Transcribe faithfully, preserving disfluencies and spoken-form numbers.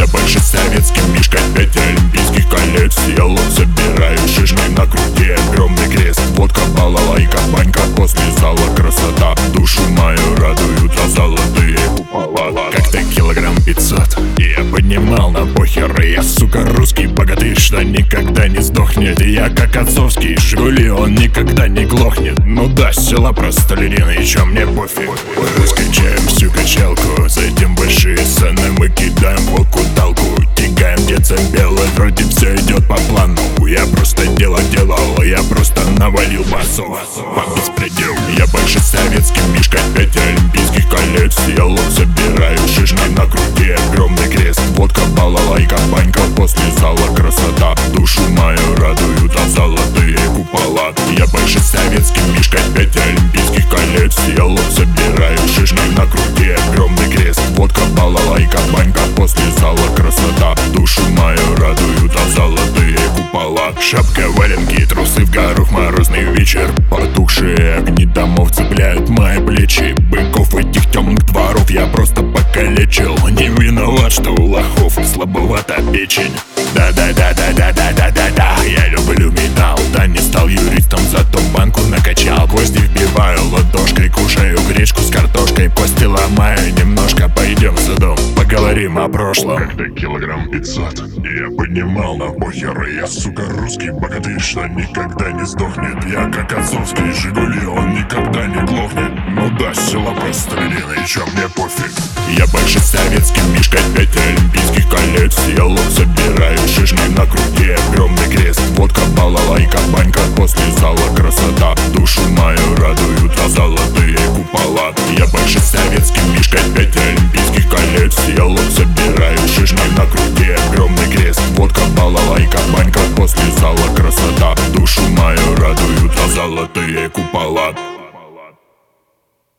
больше советский мишка, пять олимпийских колец. Я лоб собираю, шишки на груди, огромный крест. Водка, балалайка, банька, после зала красота. Душу мою радуют, а золотые купола. Как-то килограмм пятьсот я поднимал на похеры. Я, сука, русский богатырь, что никогда не сдохнет. Я как отцовский Жигули, он никогда не глохнет. Ну да, села простолерина, и чё мне пофиг. Раскачаем всю качалку, затем большие сцены мы кидаем волку талку. Тягаем децибелы, вроде все идет по плану. Я просто дело делал, я просто навалил басов по беспределу. Я больше советский мишка, пять олимпийских колец. Я лоб собираю, шишки на груди, огромный крест. Водка, балалайка, банька, после зала красота. Душу мою радуют, а золотые купола. Я больше советский мишка, пять олимпийских колец. Я лоб собираю, шишки на груди, огромный крест. Водка, балалайка, банька, после зала красота. Душу мою радуют, а золотые купола. Шапка, валенки, трусы в горох, морозный вечер. Потухшие огни домов цепляют мои плечи. Быков этих темных дворов я просто покалечил. Не виноват, что у лохов слабовата печень. Да-да-да-да-да-да-да-да-да. Я люблю металл, да не стал юристом, зато банку накачал. Гвозди вбиваю ладошкой, кушаю гречку с картошкой. Кости ломаю немножко, пойдем в садом, поговорим о прошлом. Как-то килограмм пятьсот я поднимал на похеры. Я, сука, русский богатырь, что никогда не сдохнет. Я как отцовский Жигули, он никогда не глохнет. Ну да, села простолерина, и чё мне пофиг. Я больше советский мишка, пять олимпийских колец. Я лоб собираю, шишки на груди, огромный крест. Водка, балалайка, банька, после зала красота. Душу мою радуют, а золотые купола. Я больше советский мишка, пять олимпийских колец. Я лоб собираю, шишки на груди, огромный крест. Водка, балалайка, банька, после зала красота. Душу мою радуют, а золотые купола.